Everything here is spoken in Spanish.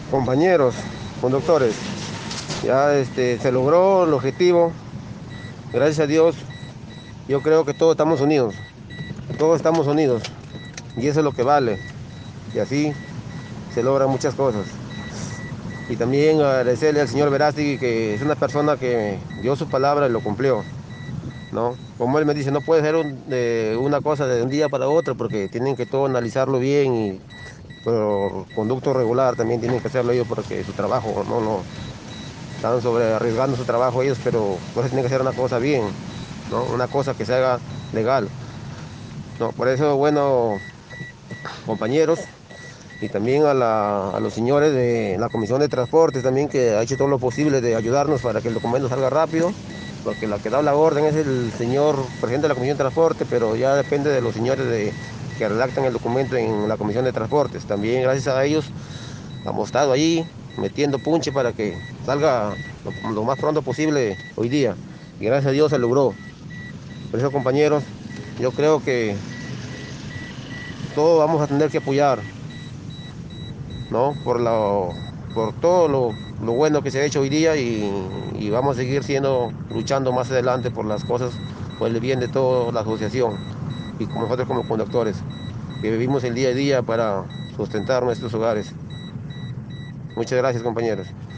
Compañeros, conductores, ya se logró el objetivo. Gracias a Dios, yo creo que todos estamos unidos y eso es lo que vale. Y así se logran muchas cosas. Y también agradecerle al señor Verástegui, que es una persona que dio su palabra y lo cumplió, ¿no? Como él me dice, no puede ser una cosa de un día para otro porque tienen que todo analizarlo bien y por conducto regular también tienen que hacerlo ellos porque su trabajo no están sobre arriesgando su trabajo ellos, pero por eso tiene que ser una cosa bien, ¿no? Una cosa que se haga legal, ¿no? Por eso, bueno, compañeros, y también a los señores de la Comisión de Transportes también, que ha hecho todo lo posible de ayudarnos para que el documento salga rápido, porque la que da la orden es el señor presidente de la Comisión de Transporte, pero ya depende de los señores que redactan el documento en la Comisión de Transportes. También gracias a ellos hemos estado ahí metiendo punche para que salga lo más pronto posible hoy día. Y gracias a Dios se logró. Por eso, compañeros, yo creo que todos vamos a tener que apoyar, ¿no? Por todo lo bueno que se ha hecho hoy día y vamos a seguir luchando más adelante por las cosas, por el bien de toda la asociación y como nosotros como conductores, que vivimos el día a día para sustentar nuestros hogares. Muchas gracias, compañeros.